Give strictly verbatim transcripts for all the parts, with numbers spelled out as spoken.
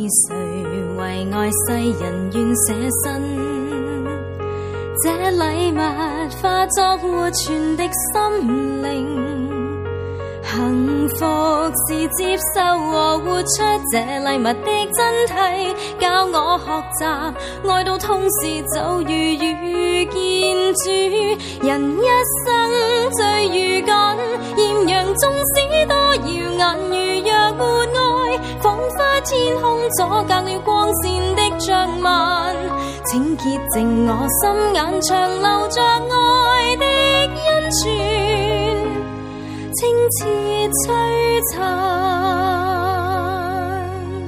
誰為愛世人願捨身？這禮物化作活存的心靈，幸福是接受和活出這禮物的真諦，教我學習愛到痛時就如遇見主。人一生最如緊，豔陽縱使多耀眼，如若沒愛，彷彿天空阻隔了光線的障紋。請潔淨我心眼，長留着愛的恩泉，清澈璀璨。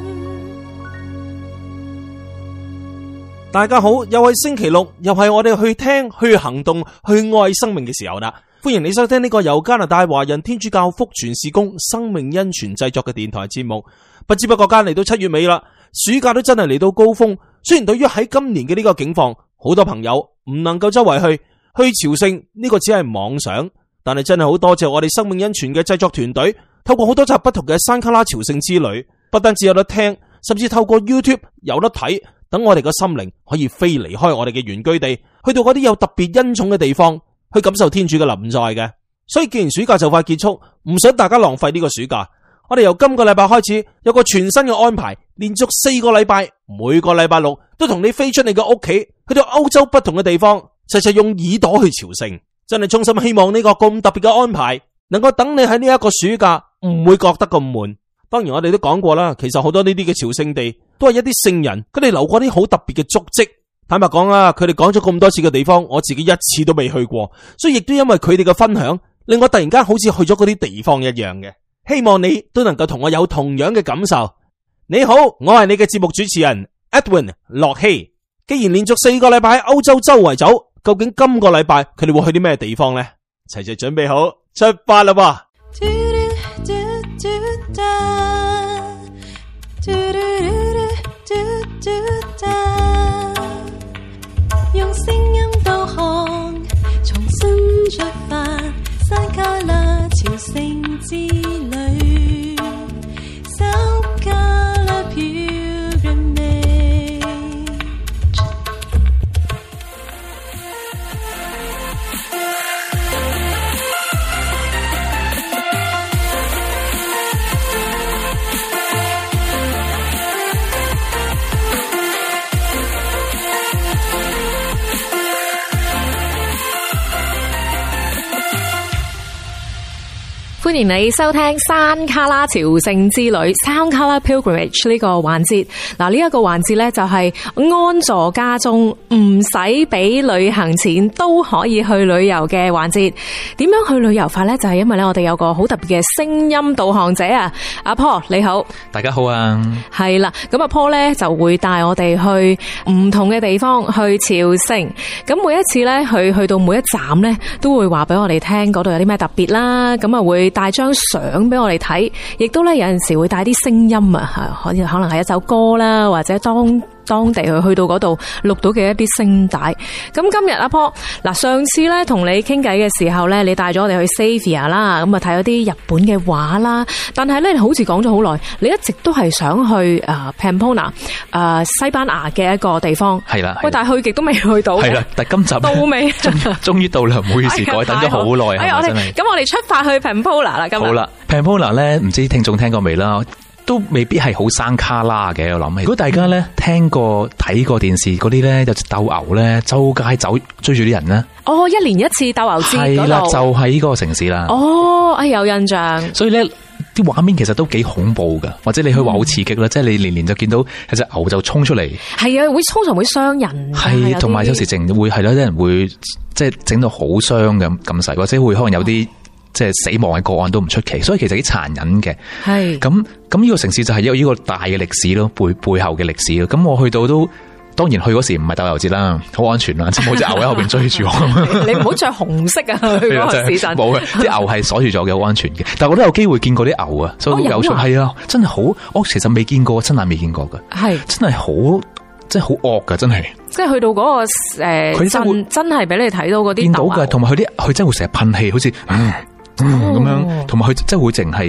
大家好，又係星期六，又係我哋去聽、去行動、去愛生命嘅時候啦。歡迎你收聽呢個由加拿大華人天主教福傳事工生命恩泉製作嘅電台節目。不知不覺間嚟到七月尾啦，暑假都真係嚟到高峰。雖然對於喺今年嘅呢個境況，好多朋友唔能夠周圍去去朝聖，呢個只係妄想。但係真係好多謝我哋生命恩泉嘅製作團隊，透過好多集不同嘅山卡拉朝聖之旅，不單止有得聽，甚至透過 YouTube 有得睇，等我哋嘅心靈可以飛離開我哋嘅原居地，去到嗰啲有特別恩寵嘅地方，去感受天主嘅臨在嘅。所以既然暑假就快結束，唔想大家浪費呢個暑假，我哋由今個禮拜開始有個全新嘅安排，連續四個禮拜，每個禮拜六都同你飛出你嘅屋企，去到歐洲不同嘅地方，齊齊用耳朵去朝聖。真係衷心希望呢個咁特別嘅安排，能夠等你喺呢一個暑假唔會覺得咁悶。當然我哋都講過啦，其實好多呢啲嘅朝聖地都係一啲聖人，佢哋留過啲好特別嘅足跡。坦白講啦，佢哋講咗咁多次嘅地方，我自己一次都未去過，所以亦都因為佢哋嘅分享，令我突然間好似去咗嗰啲地方一樣嘅。希望你都能夠同我有同樣嘅感受。你好，我係你嘅節目主持人 Edwin 洛希。既然連續四個禮拜喺歐洲周圍走，究竟今個禮拜佢哋會去啲咩地方呢？齊齊準備好出發啦噃！ 用聲音導航，重新出發，山卡拉朝聖之旅，山卡拉 pilgrimage。 歡迎你收聽山卡拉朝聖之旅 Sound Color Pilgrimage 呢個環節。嗱，呢一個環節咧就係安坐家中，唔使俾旅行錢都可以去旅遊嘅環節。點樣去旅遊法咧？就係因為咧我哋有個好特別嘅聲音導航者啊，阿 Paul 你好。 大家好啊。係啦，咁阿 Paul 咧就會帶我哋去唔同嘅地方去朝聖。咁每一次咧去去到每一站咧，都會話俾我哋聽嗰度有啲咩特別啦。咁啊會帶張相俾我哋睇，亦都咧有陣時會帶啲聲音啊，可可能係一首歌啦，或者當當地去去到嗰度錄到嘅一啲聲帶。咁今日阿 Paul 嗱，上次咧同你傾偈嘅時候咧，你帶咗我哋去 Xavier 啦，咁啊睇咗啲日本嘅畫啦。但係咧，你好似講咗好耐，你一直都係想去誒 Pamplona 誒西班牙嘅一個地方。係啦，喂，但係去極都未去到。係啦，但係今集到未？終於到啦，唔好意思，改等咗好耐，係咪真係？咁我哋出發去 Pamplona 啦，今日。好啦 ，Pamplona 咧，唔知聽眾聽過未啦？都未必係好山卡拉嘅，我諗。如果大家咧聽過睇過電視嗰啲咧，有隻鬥牛咧，周街走追住啲人咧。哦，一年一次鬥牛節嗰度。係啦，就係呢個城市啦。哦，哎有印象。所以咧啲畫面其實都幾恐怖噶，或者你可以話好刺激啦，嗯、即係你年年就見到有隻牛就衝出嚟。係啊，會通常會傷人。係，同埋有時淨會係咯，啲人會即係整到好傷咁咁細，或者會可能有啲。哦即係死亡嘅個案都唔出奇，所以其實幾殘忍嘅。係咁咁呢個城市就係一個呢個大嘅歷史咯，背背後嘅歷史咯。咁我去到都當然去嗰時唔係鬥牛節啦，好安全啦，即係冇隻牛喺後邊追住我。你唔好着紅色啊！去嗰個時辰冇嘅，啲牛係鎖住咗嘅，好安全嘅。但係我都有機會見過啲牛啊，所以有趣係啊，真係好，我其實未見過，親眼未見過嘅。係真係好，真係好惡噶，真係。即係去到嗰個誒，佢真真係俾你睇到嗰啲見到嘅，同埋佢啲佢真係會成日噴氣，好似嗯。嗯，咁樣，同埋佢真係會淨係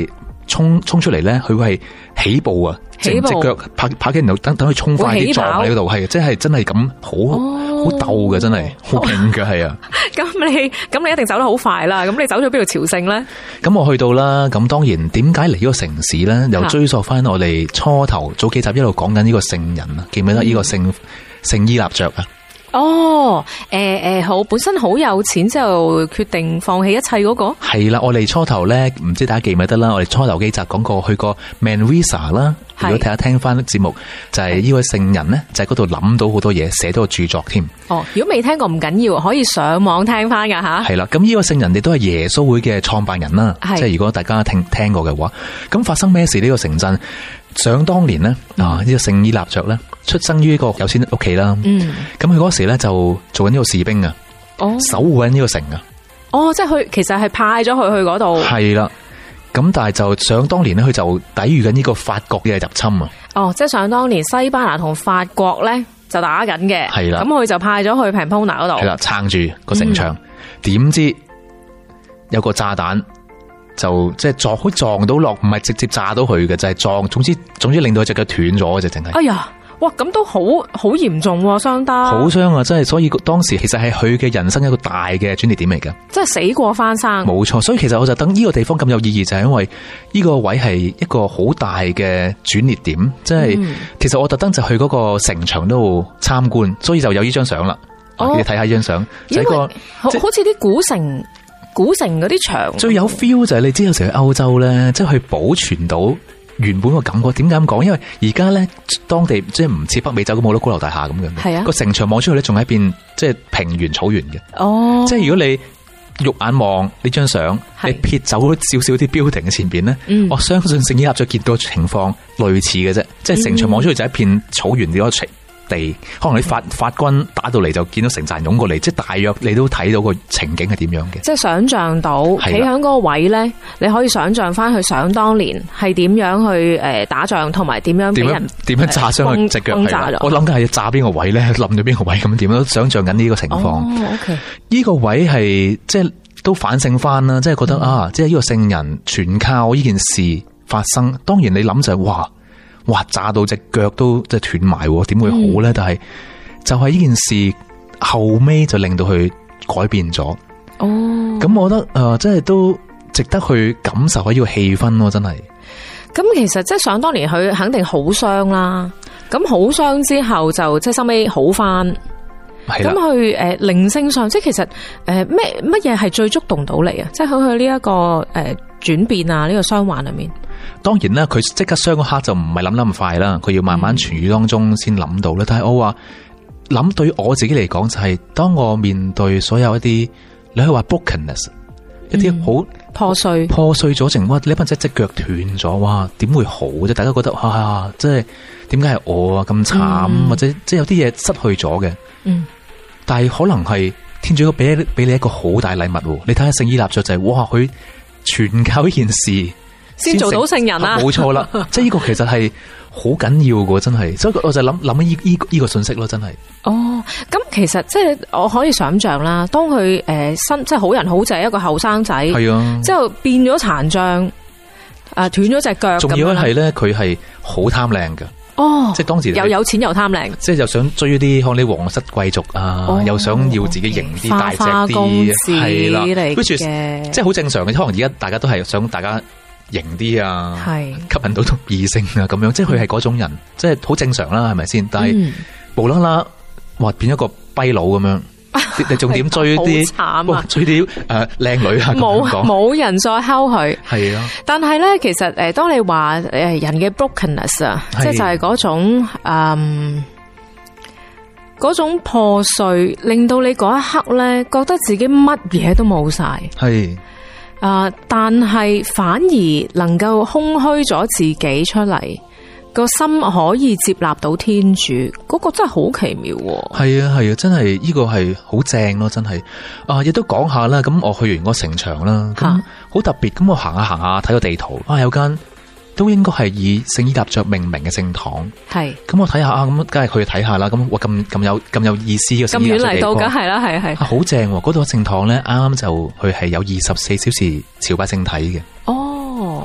衝衝出嚟咧，佢會係起步啊， 起步隻腳拍拍緊，然後等等佢衝快啲撞喺嗰度，係即係真係咁好好鬥嘅，真係好勁嘅，係啊。 咁你咁你一定走得好快啦。咁你走咗邊度朝聖咧？ 咁我去到啦，咁當然點解嚟呢個城市咧？又追溯翻我哋初頭早幾集一路講緊呢個聖人啊，記唔記得呢個聖聖依納爵啊？ 哦，誒、呃、誒，好，本身好有錢之後決定放棄一切嗰、那個係啦。我哋初頭咧，唔知大家記唔記得啦？我哋初頭幾集講過去過 Manresa 啦。如果睇下聽翻節目，就係、是、呢位聖人咧，就喺嗰度諗到好多嘢，寫到個著作添。 哦，如果未聽過唔緊要，可以上網聽翻噶吓。 係啦，咁呢個聖人亦都係耶穌會嘅創辦人啦。即係如果大家聽聽過嘅話，咁發生咩事？呢個城鎮想當年呢，啊，呢個聖依納爵咧，出生於一個有錢屋企啦。嗯，咁佢嗰時咧就做緊呢個士兵啊，哦，守護緊呢個城啊。 哦，即係佢其實係派咗佢去嗰度。 係啦。咁但係就想當年咧，佢就抵禦緊呢個法國嘅入侵啊！ 哦，即係想當年西班牙同法國咧就打緊嘅，係啦。咁佢就派咗去平鋪拿嗰度， 係啦，撐住個城牆。點、嗯、知有個炸彈就即係撞，好撞到落，唔係直接炸到佢嘅，就係、是、撞。總之總之令到佢隻腳斷咗就淨係。哎呀！ 哇，咁都好好嚴重，傷得好傷啊！真係，所以當時其實係佢嘅人生一個大嘅轉捩點嚟嘅， 即係死過翻生。冇錯，所以其實我就等呢個地方咁有意義，就係、是、因為呢個位係一個好大嘅轉捩點。即係、嗯、其實我特登就去嗰個城牆度參觀，所以就有呢張相啦。哦、你睇下呢張相，就係、個好似啲古城、古城嗰啲牆。 最有 feel 就係你知有時去歐洲咧，即係去保存到原本個感覺。點解咁講？因為而家咧，當地即係唔似北美洲咁好多高樓大廈咁樣。係啊，個城牆望出去咧，仲係一片即係平原草原嘅。哦，即係如果你肉眼望呢張相，你撇走少少啲 building 嘅前邊咧、嗯，我相信聖依納爵見到嘅情況類似嘅啫。即係城牆望出去就係一片草原嘅一地，可能你法法軍打到嚟就見到成寨人湧過嚟，即係大約你都睇到個情景係點樣嘅。即係想象到企喺嗰個位咧，你可以想象翻佢想當年係點樣去誒打仗，同埋點樣俾人點樣炸傷佢隻腳。我諗緊係炸邊個位咧，冧咗邊個位咁點樣？想象緊呢個情況。哦 OK， 呢個位係即係都反省翻啦，即係覺得、嗯、啊，即係呢個聖人全靠呢件事發生。當然你諗就係、是、哇。哇！炸到隻腳都即係斷埋，點會好咧、嗯？但係就係呢件事後尾就令到佢改變咗。哦，咁我覺得誒、呃，即係都值得去感受下呢個氣氛咯，真係。咁其實即係想當年佢肯定好傷啦，咁好傷之後就即係收尾好翻。咁佢誒靈性上，即係其實誒咩乜嘢係最觸動到你啊？即係喺佢呢一個誒轉、呃、變啊，呢、這個傷患裏面。當然啦，佢即刻傷嗰刻就唔係諗得咁快啦，佢要慢慢痊愈當中先諗到啦、嗯。但係我話諗對於我自己嚟講就係、是，當我面對所有一啲你可以話 brokenness、嗯、一啲好破碎破碎咗成，哇！呢班隻隻腳斷咗，哇！點會好啫？大家覺得啊，即係點解係我啊咁慘、嗯，或者即係有啲嘢失去咗嘅。嗯，但係可能係天主俾俾你一個好大禮物。你睇下聖依納爵就係、是，哇！佢全靠呢件事。先做到聖人啦，冇錯啦，即係呢個其實係好緊要嘅，真係，所以我就諗諗起呢呢個信息咯，真係。哦，咁其實即係我可以想象啦，當佢誒身即係好人好濟一個後生仔，係啊，之後變咗殘障，啊斷咗隻腳，仲要係咧佢係好貪靚嘅。哦，即係當時又有錢又貪靚，即係又想追啲可能啲皇室貴族啊、哦，又想要自己型啲大隻啲，係啦，which is 即係好正常嘅，可能而家大家都係想大家。型啲啊，係吸引到同異性啊，咁樣，即係佢係嗰種人，即係好正常啦，係咪先？但係、嗯、無啦啦，哇，變咗個跛佬咁樣，你仲點追啲？慘啊！追啲誒靚女啊，冇冇人再睺佢，係啊。但係咧，其實誒，當你話誒人嘅 brokenness 啊，即係就係嗰種誒嗰種破碎，令到你嗰一刻咧，覺得自己乜嘢都冇晒，係。啊！但係反而能夠空虛咗自己出嚟，個心可以接納到天主，嗰個真係好奇妙。係啊係啊，真係呢個係好正咯，真係啊！亦都講下啦，咁我去完個城牆啦，咁好特別。咁我行下行下睇個地圖，啊有間都應該係以聖依納爵命名嘅聖堂。係咁我睇下啊，咁梗係去睇下啦。咁哇咁咁有咁有意思嘅聖依納爵地方，咁遠嚟到，梗係啦，係係好正。嗰度聖堂咧，啱啱就佢係有二十四小時朝拜聖體嘅。哦，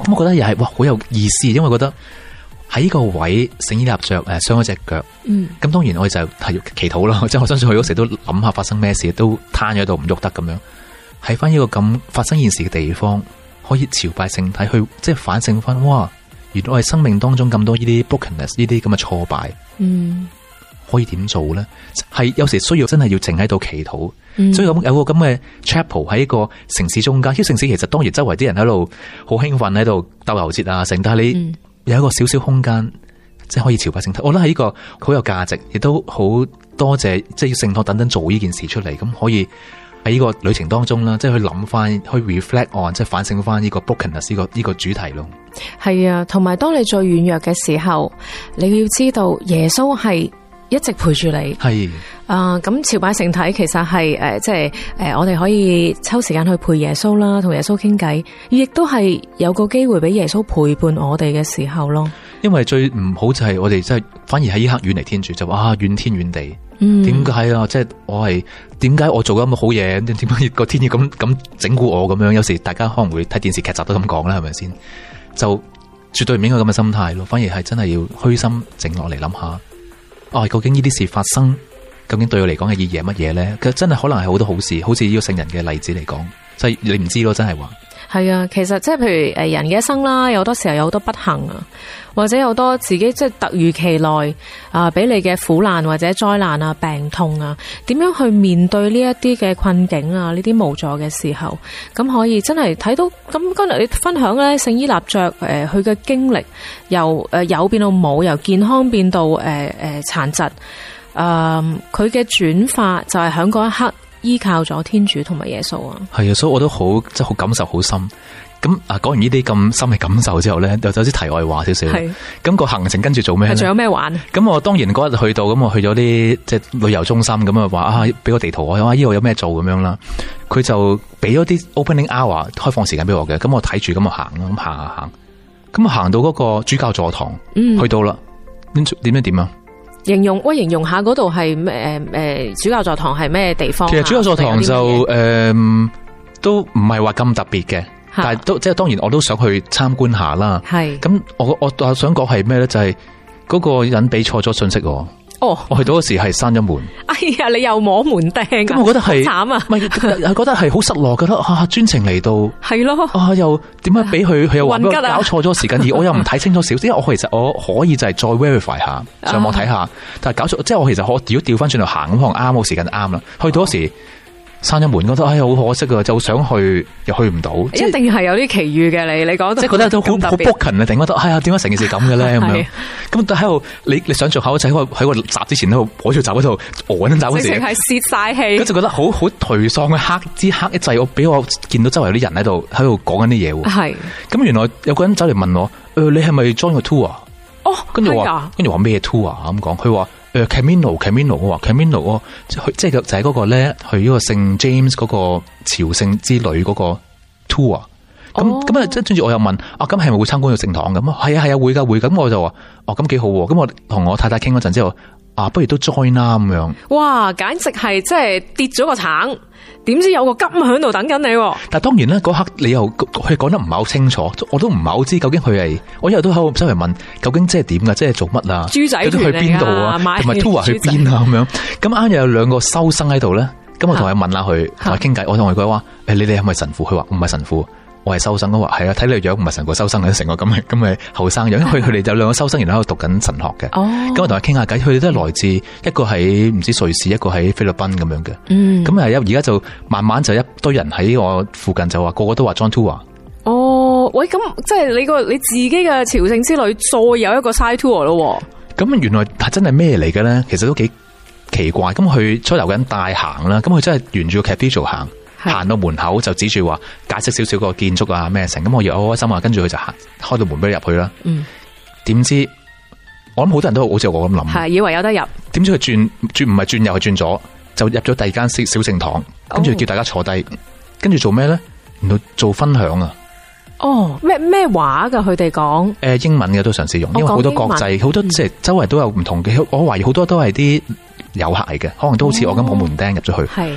咁我覺得又係哇好有意思，因為覺得喺呢個位聖依納爵誒傷咗隻腳，嗯，咁當然我哋就係祈禱啦，即係我相信佢嗰時都諗下發生咩事，都攤咗喺度唔喐得咁樣，喺翻呢個咁發生件事嘅地方，可以朝拜聖體去即係反省翻，哇，原來我哋生命當中咁多呢啲 brokenness 呢啲咁嘅挫敗，嗯。可以點做咧？係有時需要真係要靜喺度祈禱，嗯、所以咁有個咁嘅 chapel 喺一個城市中間。呢個城市其實當然周圍啲人喺度好興奮喺度鬥牛節啊，成但係你有一個小小空間，即係可以朝拜聖體。我覺得係呢個好有價值，亦都好多謝即係要聖堂等等做呢件事出嚟，咁可以喺呢個旅程當中啦，即係去諗翻，去 reflect on， 即係反省翻呢個 brokenness 呢個呢個主題咯。 係啊，同埋當你最軟弱嘅時候，你要知道耶穌係一直陪住你，係啊，咁、呃、朝拜聖體其實係誒、呃，即係誒、呃，我哋可以抽時間去陪耶穌啦，同耶穌傾偈，亦都係有個機會俾耶穌陪伴我哋嘅時候咯。因為最唔好就係我哋真係反而喺呢刻遠離天主，就話啊怨天怨地，點解啊？即係我係點解我做咗咁好嘢？點解個天要咁咁整蠱我咁樣？有時大家可能會睇電視劇集都咁講啦，係咪先？就絕對唔應該咁嘅心態咯，反而係真係要虛心靜落嚟諗下。哦，究竟呢啲事發生，究竟對我嚟講嘅意義係乜嘢咧？佢真係可能係好多好事，好似呢個聖人嘅例子嚟講，就係你唔知咯，真係話。係啊，其實即係譬如誒人嘅一生啦，有好多時候有好多不幸啊，或者有好多自己即係突如其來啊，俾你嘅苦難或者災難啊、病痛啊，點樣去面對呢一啲嘅困境啊、呢啲無助嘅時候，咁可以真係睇到。咁今日你分享咧，聖依納爵誒佢嘅經歷，由誒有變到冇，由健康變到誒誒殘疾，誒佢嘅轉化就係喺嗰一刻依靠咗天主同埋耶穌啊。係啊，所以我都好即係好感受好深。咁啊，講完呢啲咁深嘅感受之後咧，又有啲題外話少少。係咁個行程跟住做咩咧？仲有咩玩？咁我當然嗰日去到，咁我去咗啲即係旅遊中心，咁啊話啊，俾個地圖我，話呢度有咩做咁樣啦。佢就俾咗啲 opening hour 開放時間俾我嘅，咁我睇住咁啊行啦，咁行下行，咁啊行到嗰個主教座堂，嗯、去到啦，點點樣點啊？形容喂，形容下嗰度係咩？誒誒，主教座堂係咩地方？其實主教座堂就誒、呃、都唔係話咁特別嘅。但係都即係當然我都想去參觀下啦。係咁我我我想講係咩咧？就係、是、嗰個人俾錯咗信息我。哦，我去到嗰時係閂咗門。哎呀，你又摸門釘。咁我覺得係慘啊！唔係，覺得係好失落，覺得啊專程嚟到係咯。啊又點解俾佢佢又話俾我搞錯咗時間，而我又唔睇清楚少少，因為我其實我可以就係再 verify 下上網睇下，但係搞錯即係我其實我如果調翻轉頭行咁可能啱個時間啱啦。去到嗰時。閂咗門，覺得哎呀好可惜啊，就想去又去唔到，一定係有啲奇遇嘅。你你講即係覺得都好好 broken 啊，突然覺得哎呀點解成件事咁嘅咧咁樣，咁喺度你你想象下，就喺個喺個閘之前喺度攞住閘嗰度呆緊閘嗰時，係泄晒氣，咁就覺得好好頹喪嘅黑之黑一滯，我俾我見到周圍有啲人喺度喺度講緊啲嘢喎，係咁原來有個人走嚟問我，誒、呃、你係咪 join 個 tour 啊？哦，跟住話跟住話咩 tour 啊咁講，佢話。誒 Camino Camino 我話 Camino 即係即係就係嗰個咧去呢個聖 James 嗰個朝聖之旅嗰個 tour。咁咁啊，即係跟住我又問啊，咁係咪會參觀個聖堂咁啊？係啊係啊會噶會。咁我就話哦咁幾好。咁我同我太太傾嗰陣之後啊，不如都 join 啦咁樣。哇，簡直係即係跌咗個橙。點知有個金喺度等緊你？但係當然咧，嗰刻你又佢講得唔係好清楚，我都唔係好知究竟佢係，我一日都喺度周圍問，究竟即係點噶？即係做乜啊？豬仔團去邊度啊？同埋 tour 去邊啊？咁樣咁啱又有兩個修生喺度咧，咁我同佢問下佢，同佢傾偈，我同佢講話，誒，你哋係咪神父？佢話唔係神父。我係修生，我話係啊，睇你樣唔係成個修生嘅，成個咁嘅咁嘅後生樣，因為佢哋有兩個修生，然後喺度讀緊神學嘅。哦，咁我同佢傾下偈，佢哋都係來自一個喺唔知瑞士，一個喺菲律賓咁樣嘅。嗯，咁啊，而家就慢慢就一堆人喺我附近就話，個個都話 John tour。哦，喂，咁即係你個你自己嘅朝聖之旅，再有一個 side tour 咯。咁原來係真係咩嚟嘅咧？其實都幾奇怪。咁佢初頭個人帶行啦，咁佢真係沿住個 cathedral 行。行到門口就指住話解釋少少個建築啊咩成，咁我又好開心啊，跟住佢就行開到門俾你入去啦。嗯，點知我諗好多人都好似我咁諗，係以為有得入，點知佢轉轉唔係轉右係轉左，就入咗第二間小小聖堂，跟住叫大家坐低，跟住做咩咧？原來做分享啊！哦，咩咩話噶？佢哋講誒英文嘅都嘗試用，因為好多國際好多即係周圍都有唔同嘅，我懷疑好多都係啲遊客嚟嘅，可能都好似我咁冇門釘入咗去。係。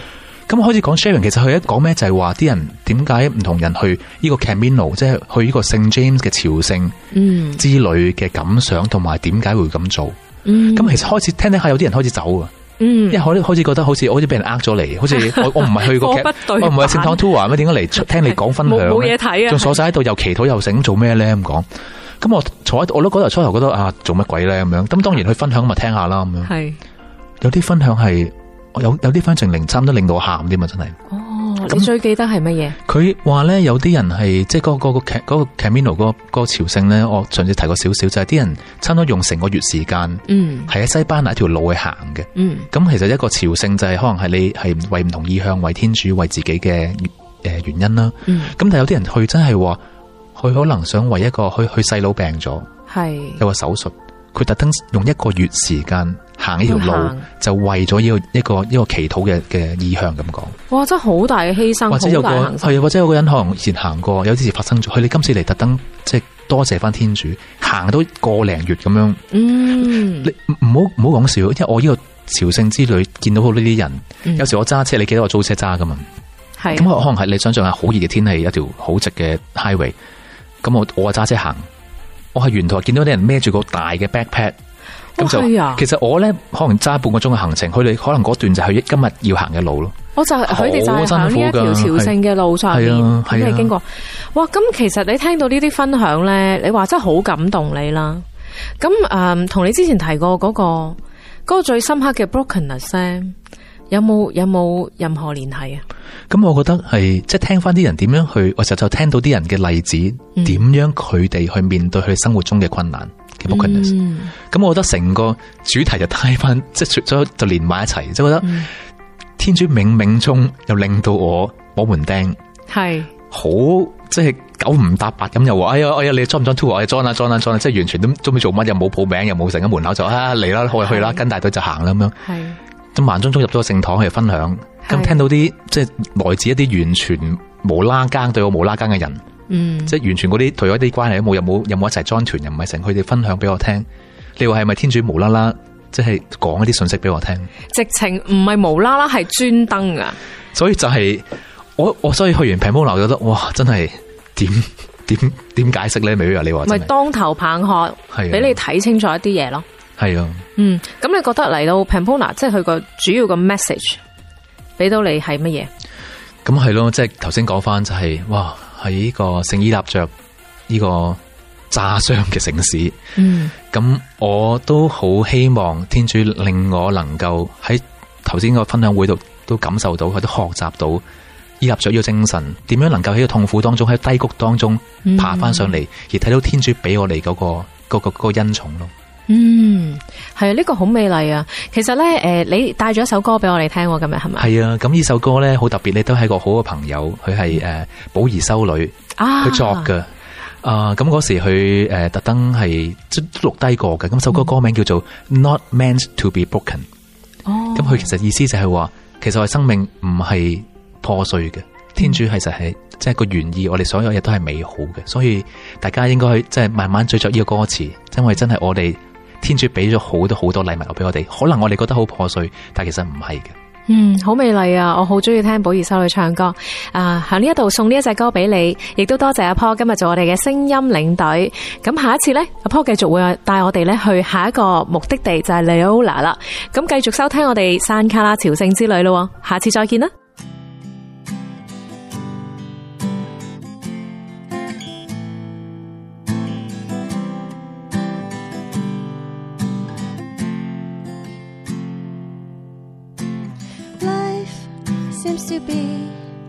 咁開始講 sharing， 其實佢一講咩就係話啲人點解唔同人去呢個 Camino， 即係去呢個聖 James 嘅朝聖之旅嘅感想，同埋點解會咁做。咁、嗯、其實開始聽聽下，有啲人開始走啊。嗯，因為開開始覺得好似好似俾人呃咗嚟，好似我我唔係去過劇，我唔係聖堂 tour 咩？點解嚟聽你講分享？冇嘢睇啊！仲坐晒喺度又祈禱又醒，做咩咧咁講？咁我坐喺度，我都嗰頭初頭覺得啊，做乜鬼咧咁樣？咁當然去分享咪聽下啦咁樣。係有啲分享係有有啲分享令差唔多令到我喊添啊！真係。哦， 你最記得係乜嘢？ 佢話咧有啲人係即係嗰個嗰個嗰個 Camino 嗰個嗰個朝聖咧，我上次提過少少，就係啲人差唔多用成個月時間，嗯，係喺西班牙一條路去行嘅，嗯，咁其實一個朝聖就係可能係你係為唔同意向、為天主、為自己嘅誒原因啦，嗯，咁但係有啲人去真係話，佢可能想為一個佢佢細佬病咗，係有個手術，佢特登用一個月時間行呢條路，就為咗呢個一個一個祈禱嘅嘅意向咁講。哇，真係好大嘅犧牲，或者有個係啊，或者有個人可能以前行過，有啲事發生咗，佢哋今次嚟特登即係多謝翻天主，行到個零月咁樣。嗯，你唔好唔好講笑，因為我呢個朝聖之旅見到好多呢啲人，嗯、有時我揸車，你記得我租車揸噶嘛？係咁，可能係你想象下好熱嘅天氣，一條好直嘅 highway， 咁我我揸車行，我係沿途見到啲人孭住個大嘅 backpack。咁就、哦啊、其實我咧可能揸半個鐘嘅行程，佢哋可能嗰段就係今日要行嘅路咯。我就佢哋就係行呢一條朝聖嘅路上面，佢哋、啊啊、經過。哇！咁其實你聽到呢啲分享咧，你話真係好感動你啦。咁誒，同、嗯、你之前提過嗰、嗰個嗰、嗰個最深刻嘅 brokenness 咧，有冇有冇任何聯繫啊？咁我覺得係即係聽翻啲人點樣去，我就就聽到啲人嘅例子，點、嗯、樣佢哋去面對佢生活中嘅困難。咁、嗯、我覺得成個主題就帶翻，即係咗就連埋一齊，就覺得天主冥冥中又令到我摸門釘，係好即係九唔搭八咁，又話哎呀哎呀，你 join 唔 join tour？ 我 join 啊 join 啊 join 啊，即係完全都都未做乜，又冇報名，又冇成，喺門口就啊嚟啦，去去啦，跟大隊就行啦咁樣。係咁慢中中入咗個聖堂去分享，咁聽到啲即係來自一啲完全無拉更對我無拉更嘅人。嗯，即係完全嗰啲同咗啲關係都冇，有冇有冇一齊 join 團，又唔係成，佢哋分享俾我聽。你話係咪天主無啦啦，即係講一啲信息俾我聽？直情唔係無啦啦，係專登噶。所以就係、是、我我所以去完 Pamplona，覺得哇，真係點點點解釋咧？美瑞啊，你話咪當頭棒喝，係俾你睇清楚一啲嘢咯。係啊，嗯，咁你覺得嚟到 Pamplona，即係佢個主要個 message 俾到你係乜嘢？咁係咯，即係頭先講翻就係、是、哇。喺呢個聖依納爵呢個炸傷嘅城市，嗯，咁我都好希望天主令我能夠喺頭先個分享會度都感受到，佢都學習到依納爵呢個精神，點樣能夠喺個痛苦當中，喺低谷當中爬翻上嚟，嗯，而睇到天主俾我哋嗰、嗰個、嗰個、嗰個恩寵咯。嗯，係啊，呢個好美麗啊！其實咧，誒、呃，你帶咗一首歌俾我哋聽，今日係咪？係啊，咁呢首歌咧好特別，你都係個好嘅朋友，佢係誒寶儀修女，佢作嘅。啊，咁嗰時佢誒特登係錄低過嘅。咁首歌歌名叫做 Not Meant to Be Broken。哦，咁佢其實意思就係話，其實我哋生命唔係破碎嘅，天主其實係即係個原意，我哋所有嘢都係美好嘅，所以大家應該去即係慢慢咀嚼呢個歌詞，因為真係我哋。天主俾咗好多好多禮物俾我哋，可能我哋覺得好破碎，但其實唔係嘅。嗯，好美麗啊！我好中意聽寶儀修女唱歌。啊，喺呢一度送呢一隻歌俾你，亦都多謝阿 Paul 今日做我哋嘅聲音領隊。咁下一次呢，阿 Paul 繼續會帶我哋呢去下一個目的地就係 Loyola 啦。咁繼續收聽我哋山卡拉朝聖之旅咯。下次再見啦。To be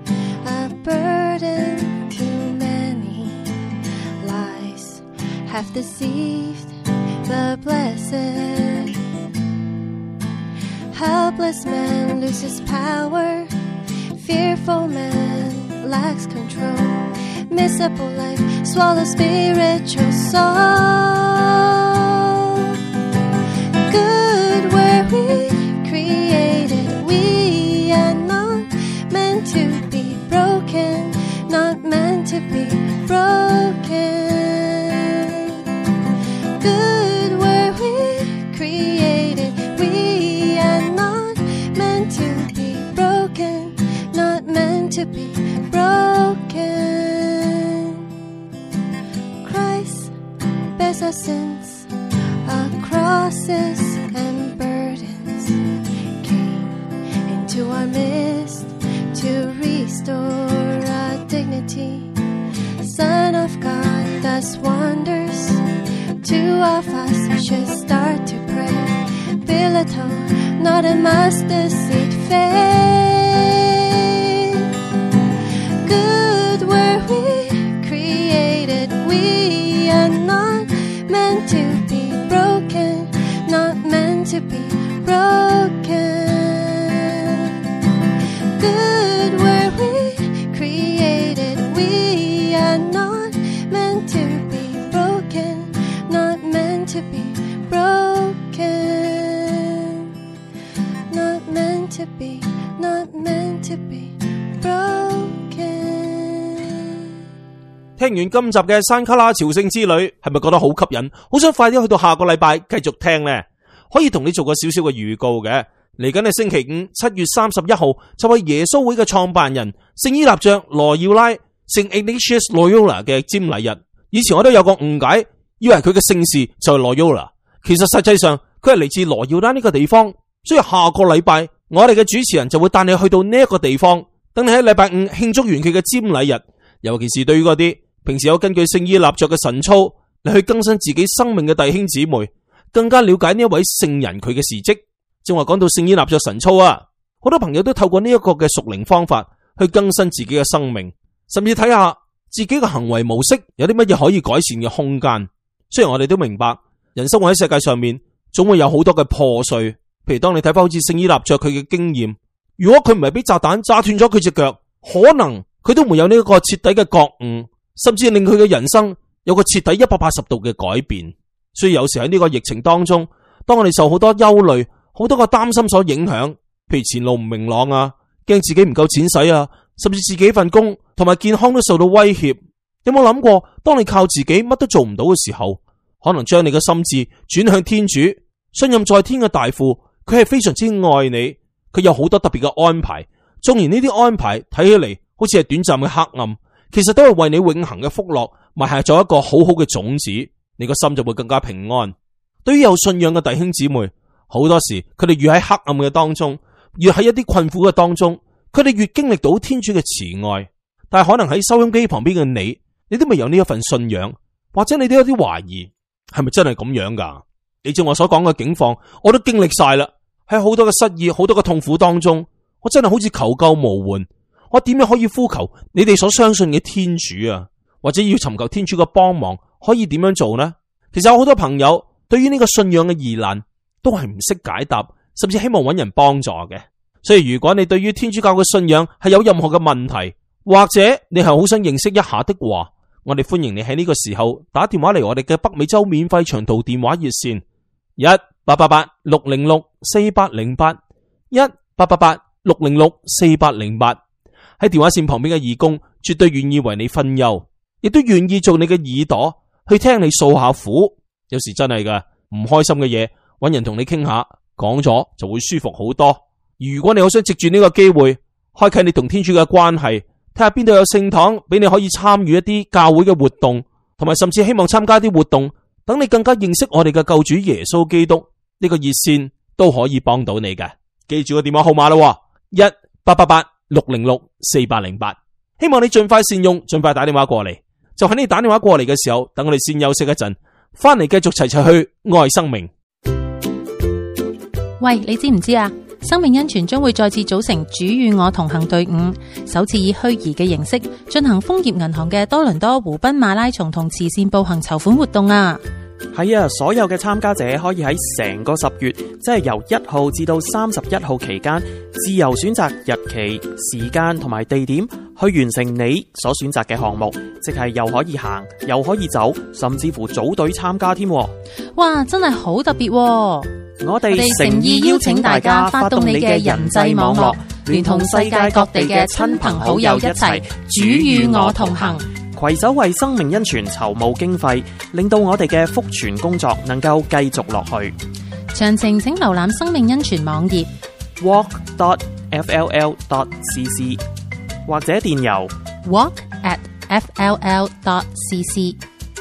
a burden to many, lies have deceived the blessed. Helpless man loses power, fearful man lacks control. Miserable life swallows spiritual soul. Good were we created, we are not meant to be broken, not meant to be broken. Good were we created, we are not meant to be broken, to be broken. Christ bears our sins, our crosses and burdens, came into our midst to restore our dignity. Son of God does wonders. Two of us should start to pray. Be little, not a mustard seed faith. Good were we created. We are not meant to be broken, not meant to be broken. Good were we created. We are not meant to be broken, not meant to be broken, not meant to be, not meant to be broken. 聽完今集嘅山卡拉朝聖之旅，係咪覺得好吸引？好想快啲去到下個禮拜繼續聽呢？可以同你做個少少嘅預告嘅。嚟緊嘅星期五七月三十一號就係耶穌會嘅創辦人聖依納爵羅耀拉聖 Ignatius Loyola 嘅瞻禮日。以前我都有個誤解，以為佢嘅姓氏就係 Loyola， 其實實際上佢係嚟自羅耀拉呢個地方。所以下個禮拜我哋嘅主持人就會帶你去到呢一個地方，等你喺禮拜五慶祝完佢嘅瞻禮日。尤其是對於嗰啲平時有根據聖依納爵嘅神操嚟去更新自己生命嘅弟兄姊妹，更加了解呢一位聖人佢嘅事蹟。正話講到聖依納爵神操啊，好多朋友都透過呢一個嘅屬靈方法去更新自己嘅生命，甚至睇下自己嘅行為模式有啲乜嘢可以改善嘅空間。雖然我哋都明白人生活喺世界上面總會有好多嘅破碎，譬如當你睇翻好似聖依納爵佢嘅經驗，如果佢唔係俾炸彈炸斷咗佢隻腳，可能佢都沒有呢一個徹底嘅覺悟，甚至令佢嘅人生有個徹底一百八十度嘅改變。所以有時喺呢個疫情當中，當我哋受好多憂慮、好多個擔心所影響，譬如前路唔明朗啊，驚自己唔夠錢使啊，甚至自己份工同埋健康都受到威脅，有冇諗過當你靠自己乜都做唔到嘅時候，可能將你嘅心智轉向天主，信任在天嘅大父，佢係非常之愛你，佢有好多特別嘅安排。縱然呢啲安排睇起嚟好似係短暫嘅黑暗，其實都係為你永恆嘅福樂埋下咗一個好好嘅種子，你個心就會更加平安。對於有信仰嘅弟兄姊妹，好多時佢哋越喺黑暗嘅當中，越喺一啲困苦嘅當中，佢哋越經歷到天主嘅慈愛。但係可能喺收音機旁邊嘅你，你都未有呢一份信仰，或者你都有啲懷疑，係咪真係咁樣噶？你照我所講嘅境況，我都經歷晒啦。喺好多嘅失意、好多嘅痛苦當中，我真係好似求救無援。我點樣可以呼求你哋所相信嘅天主啊？或者要尋求天主嘅幫忙，可以點樣做呢？其實有好多朋友對於呢個信仰嘅疑難都係唔識解答，甚至希望揾人幫助嘅。所以如果你對於天主教嘅信仰係有任何嘅問題，或者你係好想認識一下的話，我哋歡迎你喺呢個時候打電話嚟我哋嘅北美洲免費長途電話熱線一八八八六零六四八零八一八八八六零六四八零八。喺電話線旁邊嘅義工絕對願意為你分憂，亦都願意做你嘅耳朵去聽你訴下苦。有時真係噶唔開心嘅嘢，揾人同你傾下，講咗就會舒服好多。如果你好想藉住呢個機會開啟你同天主嘅關係，睇下邊度有聖堂俾你可以參與一啲教會嘅活動，同埋甚至希望參加啲活動，等你更加認識我哋嘅救主耶穌基督，呢個熱線都可以幫到你嘅。記住個電話號碼啦，一八八八六零六四八零八。希望你盡快善用，盡快打電話過嚟。就喺你打電話過嚟嘅時候，等我哋先休息一陣，翻嚟繼續齊齊去愛生命。 喂，你知唔知啊？生命恩泉將會再次組成主與我同行隊伍，首次以虛擬嘅形式進行豐業銀行嘅多倫多湖濱馬拉松同慈善步行籌款活動啊！ 係啊，所有嘅參加者可以喺成個十月，即係由一號至到三十一號期間，自由選擇日期、時間同埋地點，去完成你所選擇嘅項目，即係又可以行，又可以走，甚至乎組隊參加添。 哇，真係好特別喎！ 我哋誠意邀請大家發動你嘅人際網絡，聯同世界各地嘅親朋好友一齊主與我同行，攜手為生命恩泉籌募經費，令到我哋嘅福傳工作能夠繼續落去。 詳情請瀏覽生命恩泉網頁 walk dot f l l dot c c 或者電郵 walk at f l l dot c c。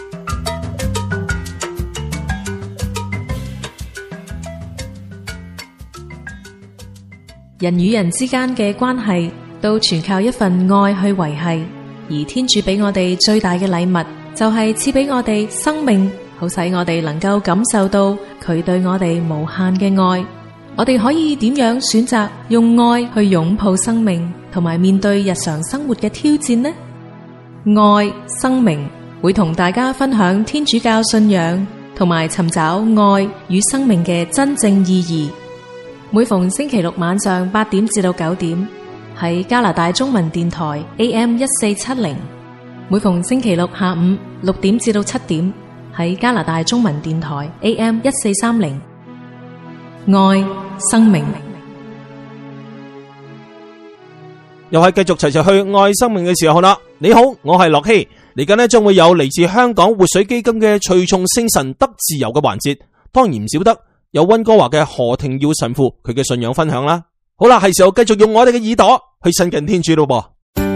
人與人之間嘅關係都全靠一份愛去維繫，而天主俾我哋最大嘅禮物就係賜俾我哋生命，好使我哋能夠感受到佢對我哋無限嘅愛。我哋可以點樣選擇用愛去擁抱生命，同埋面對日常生活嘅挑戰呢？愛生命會同大家分享天主教信仰，同埋尋找愛與生命嘅真正意義。每逢星期六晚上八點至到九點，喺加拿大中文電台 A M 一四七零；每逢星期六下午六點至到七點，喺加拿大中文電台 A M 一四三零。愛生命， 又係繼續齊齊去愛生命嘅時候啦！你好，我係樂希，嚟緊呢將會有嚟自香港活水基金嘅隨從聖神得自由嘅環節，當然唔少得有溫哥華嘅何庭耀神父佢嘅信仰分享啦。好啦，係時候繼續用我哋嘅耳朵去親近天主咯噃。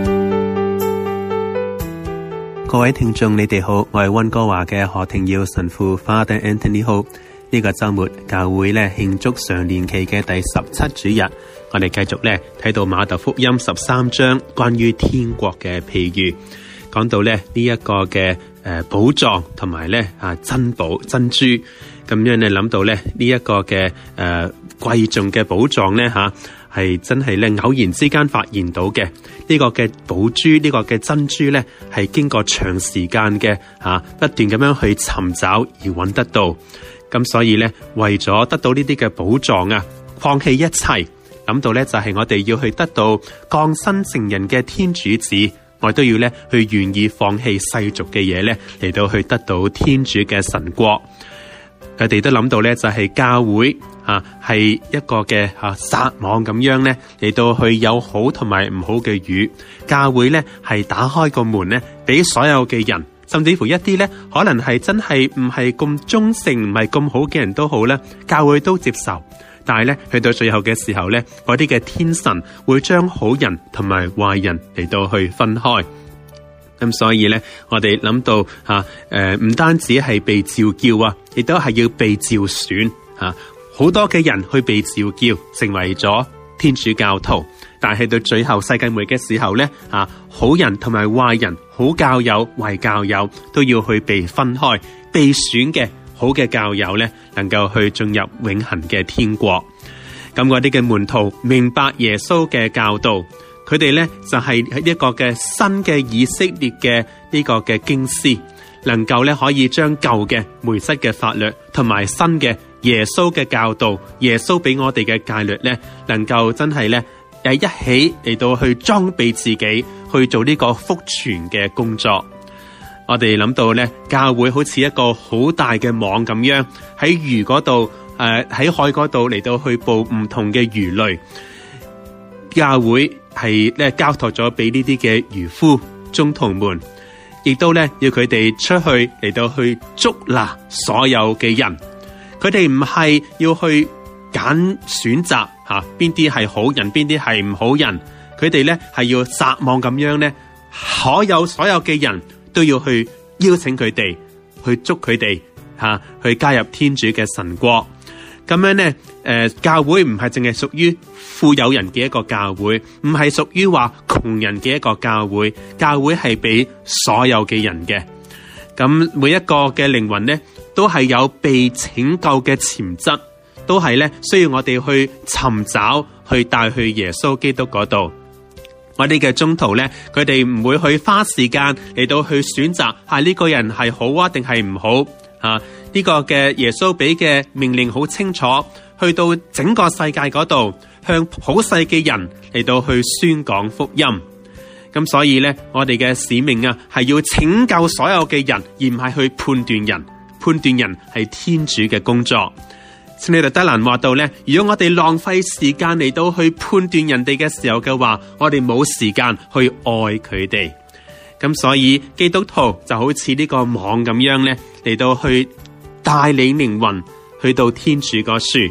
各位聽眾，你哋好，我係溫哥華嘅何庭耀神父 Father Anthony Ho。呢個周末教會咧慶祝常年期嘅第十七主日，我哋繼續咧睇到馬竇福音十三章關於天國嘅譬喻，講到咧呢一個嘅誒寶藏同埋咧啊珍寶珍珠，咁樣你諗到咧呢一個嘅誒貴重嘅寶藏咧吓係真係咧偶然之間發現到嘅，呢個嘅寶珠呢個嘅珍珠咧係經過長時間嘅吓不斷咁樣去尋找而揾得到。咁所以咧，為咗得到呢啲嘅寶藏啊，放棄一切，諗到咧就係我哋要去得到降生成人嘅天主子，我都要咧去願意放棄世俗嘅嘢咧，嚟到去得到天主嘅神國。佢哋都諗到咧就係教會啊，係一個嘅啊撒網咁樣咧嚟到去有好同埋唔好嘅魚。教會咧係打開個門咧，俾所有嘅人。甚至乎一啲咧，可能係真係唔係咁忠誠、唔係咁好嘅人都好咧，教會都接受。但係咧，去到最後嘅時候咧，嗰啲嘅天神會將好人同埋壞人嚟到去分開。咁所以咧，我哋諗到吓，誒、啊，唔單止係被召叫啊，亦都係要被召選吓，好多嘅人去被召叫，成為咗天主教徒。但係到最後世界末嘅時候咧，啊，好人同埋壞人，好教友、壞教友都要去被分開，被選嘅好嘅教友咧，能夠去進入永恆嘅天國。咁嗰啲嘅門徒明白耶穌嘅教導，佢哋咧就係一個嘅新嘅以色列嘅呢個嘅經師，能夠咧可以將舊嘅梅瑟嘅法律同埋新嘅耶穌嘅教導，耶穌俾我哋嘅戒律咧，能夠真係咧。誒，一起嚟到去裝備自己去做呢個福傳嘅工作。我哋諗到咧，教會好似一個好大嘅網咁樣，喺魚嗰度，誒喺海嗰度嚟到去捕唔同嘅魚類。教會係咧交託咗俾呢啲嘅漁夫、宗徒們，亦都咧要佢哋出去嚟到去捉拿所有嘅人。佢哋唔係要去揀選擇。吓，邊啲係好人，邊啲係唔好人？佢哋咧係要撒網咁樣咧，所有所有嘅人都要去邀請佢哋，去捉佢哋吓，去加入天主嘅神國。咁樣咧，誒、呃，教會唔係淨係屬於富有人嘅一個教會，唔係屬於話窮人嘅一個教會。教會係俾所有嘅人嘅。咁每一個嘅靈魂咧，都係有被拯救嘅潛質。都係咧，需要我哋去尋找，去帶去耶穌基督嗰度。我哋嘅宗徒咧，佢哋唔會去花時間嚟到去選擇，係呢個人係好啊，定係唔好啊？呢個嘅耶穌俾嘅命令好清楚，去到整個世界嗰度，向普世嘅人嚟到去宣講福音。咁所以咧，我哋嘅使命啊，係要拯救所有嘅人，而唔係去判斷人。判斷人係天主嘅工作。聖女德蘭話到咧，如果我哋浪費時間嚟到去判斷人哋嘅時候嘅話，我哋冇時間去愛佢哋。咁所以基督徒就好似呢個網咁樣咧，嚟到去帶領靈魂去到天主個樹。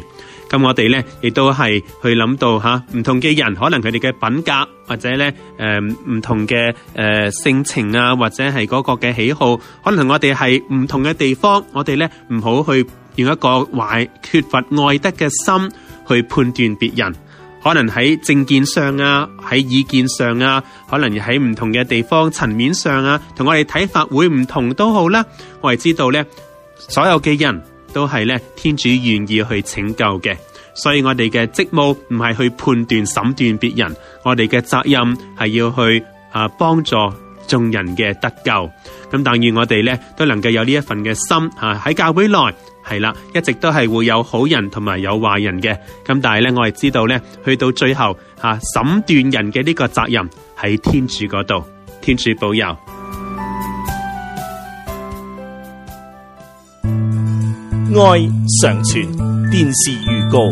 咁我哋咧亦都係去諗到吓唔同嘅人，可能佢哋嘅品格或者咧誒唔同嘅誒、呃、性情啊，或者係嗰個嘅喜好，可能我哋係唔同嘅地方，我哋咧唔好去用一個懷缺乏愛德嘅心去判斷別人。可能喺政見上啊，喺意見上啊，可能喺唔同嘅地方層面上啊，同我哋睇法會唔同都好啦。我哋知道咧，所有嘅人都係咧天主願意去拯救嘅，所以我哋嘅職務唔係去判斷審斷別人，我哋嘅責任係要去啊幫助眾人嘅得救。咁但願我哋咧都能夠有呢一份嘅心啊，喺教會內係啦，一直都係會有好人同埋有壞人嘅。咁但係咧，我哋知道咧，去到最後啊審斷人嘅呢個責任喺天主嗰度，天主保佑。 愛常傳電視預告。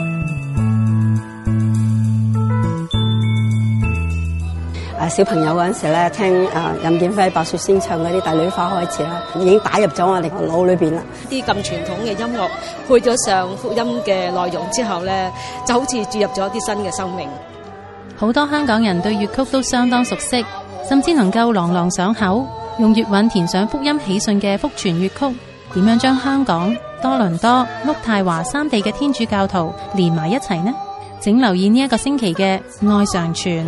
誒，小朋友嗰陣時咧，聽誒任劍輝、白雪仙唱嗰啲《帝女花》開始啦，已經打入咗我哋個腦裏邊啦。 啲咁傳統嘅音樂配咗上福音嘅內容之後咧，就好似注入咗一啲新嘅生命。 好多香港人對粵曲都相當熟悉，甚至能夠朗朗上口。用粵韻填上福音喜訊嘅福傳粵曲，點樣將香港、多倫多、渥太華三地嘅天主教徒連埋一齊呢？請留意呢一個星期嘅愛常傳。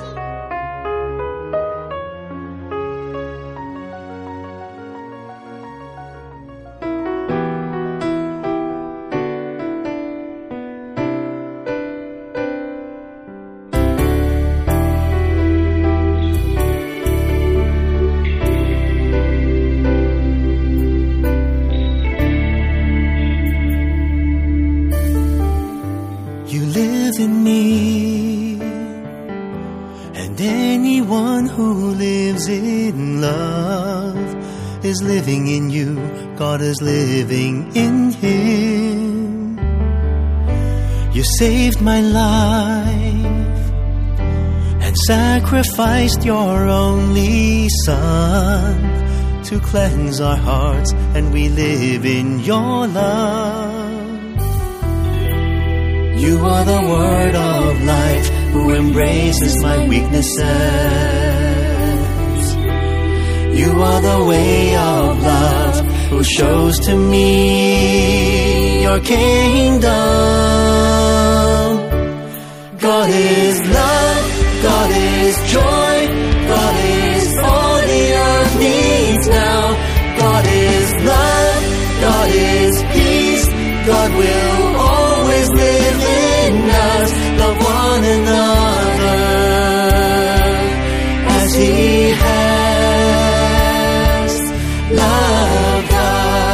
God is living in him. You saved my life and sacrificed your only son to cleanse our hearts, and we live in your love. You are the word of life who embraces my weaknesses. You are the way of love who shows to me your kingdom. God is love, God is joy, God is all the earth needs now. God is love, God is peace, God will always live in us. Love one another as he has loved us.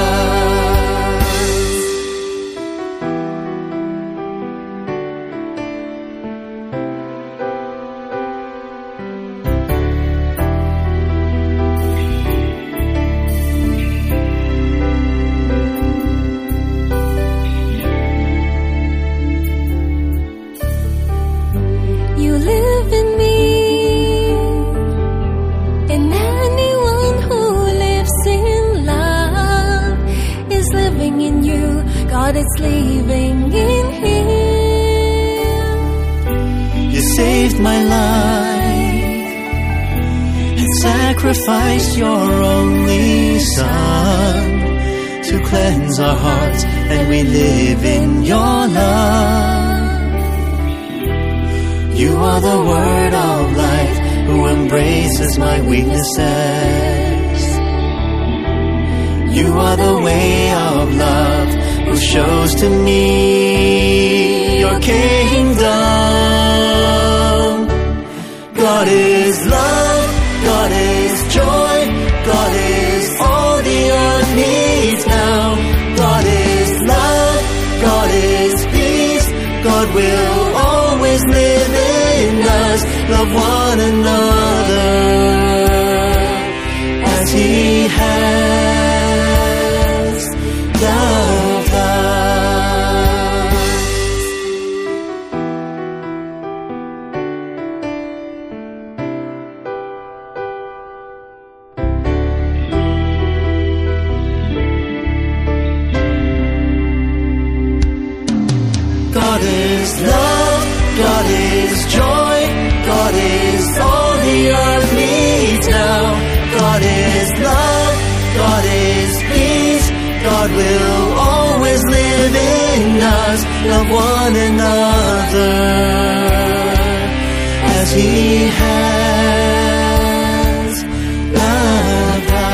You live in me, and anyone who lives in love is living in you. God is living in him. You saved my life and sacrificed your only son to cleanse our hearts, and we live in your love. You are the word of life who embraces my weaknesses. You are the way of love who shows to me your kingdom. God is love, God is joy, God is all the earth needs now. God is love, God is peace, God will always live in us. Love one another as he has loved us. will always live in us. Love one another as He has loved us.